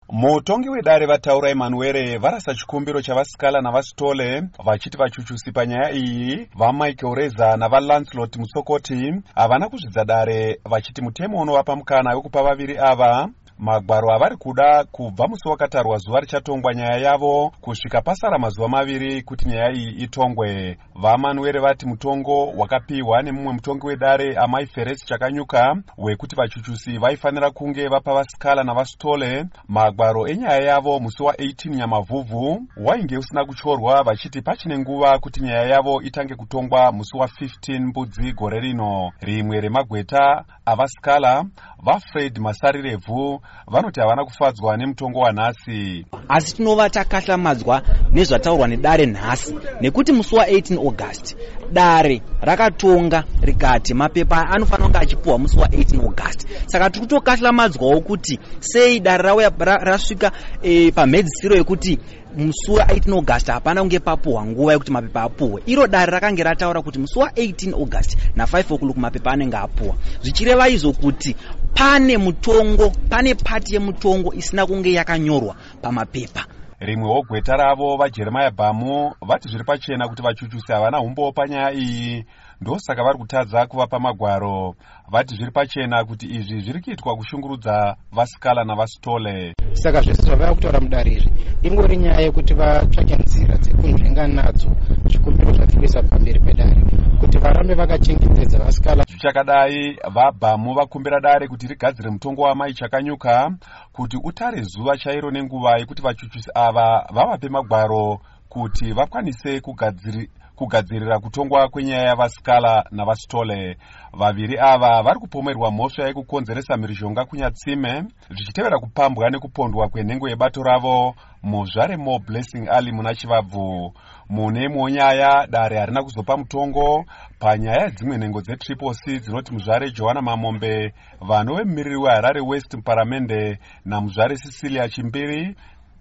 Mutongi wedare vataura Emmanuel varasa chikumbiro chavasikala navasitole vachiti vachuchusi panyaya iyi vaMichael Reza navaLancelot Mutsokoti havana kuzvidza dare vachiti mutemo unovapa mukana wekupa vaviri ava magwaro avari kuda kubva musi wakatarwa zuva richatongwa nyaya yavo kusvika pasara mazuva maviri kuti nyaya iyi itongwe. VaManuel vati mutongo wakapiwa nemumwe mutongi wedare Amai Feresi Chakanyuka wekuti vachuchusi vaifanira kunge vapa vasikala navasitole magwaro enyaya yavo musi wa18 Nyamavhuvhu wainge usina kuchorwa vachiti pachine nguva kuti nyaya yavo itange kutongwa musi wa15 Mbudzi gore rino. Rimwe remagweta avasikala vaFred Masarirevhu vanoti havana kufadzwa nemutongo wanhasi. Asi tinova takahlamadzwa nezvataurwa nedare nhasi nekuti musi wa18 August dare rakatonga rikati mapepa anofanira kunge achipuhwa musi wa18 August. Saka tiri kutokahlamadzwawo kuti sei dare rauya rasvika pamhedzisiro yekuti musi wa18 August hapana kunge papuhwa nguva yekuti mapepa apuhwe. Iro dare rakange rataura kuti musi wa18 August na5 o'clock mapepa anenge apuhwa, zvichireva izvo kuti pane mutongo, pane pati yemutongo isina kunge yakanyorwa pamapepa. Rimwewo gweta ravo vaJeremiah Bhamu vati zviri pachena kuti vachuchusi havana umbo panyaya iyi, ndosaka vari kutadza kuvapa magwaro. Vati zviri pachena kuti izvi zviri kuitwa kushungurudza vasikala navasitole. Saka zvese zvavaya kutaura mudare izvi ingori nyaya yekuti vatsvake nzira dzekunzvenga nadzo zvikumbiro zvatinoisa pamberi pedare kuti varambe vakachengetedza vasikala. Zvichakadai vaBhamu vakumbira dare kuti rigadzire mutongo waMai Chakanyuka kuti utare zuva chairo nenguva yekuti vachuchusi ava vavape magwaro kuti vakwanise kugadzirira kutongwa kwenyaya yavasikala navasitole. Vaviri ava vari kupomerwa mhosva yekukonzeresa mhirizhonga kunyatsime zvichitevera kupambwa nekupondwa kwenhengo yebato ravo muzvare Mo Blessing Ali muna Chivabvu. Mune imwe nyaya dare harina kuzopa mutongo panyaya dzimwe nhengo dzeTriple-C dzinoti muzvare Johanna Mamombe, vanove mumiriri weHarare West Paramende namuzvare Cecilia Chimbiri.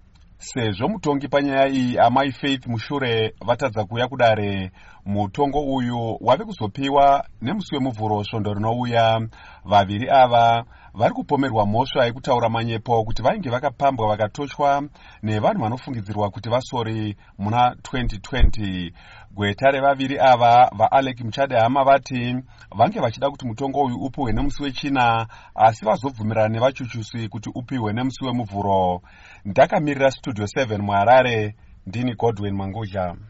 Sezvo mutongi panyaya iyi Amai Faith Mushure vatadza kuuya kudare, mutongo uyu wave kuzopiwa nemusi wemuvhuro svondo rinouya. Vaviri ava vari kupomerwa mhosva yekutaura manyepo kuti vainge vakapambwa vakatochwa nevanhu vanofungidzirwa kuti vasori muna 2020. Gweta revaviri ava vaAlec Muchadehama vati vange vachida kuti mutongo uyu upiwe nemusi wechina asi vazobvumirana nevachuchusi kuti upiwe nemusi wemuvhuro. Ndakamirira Studio 7 muHarare, ndini Godwin Mangudya.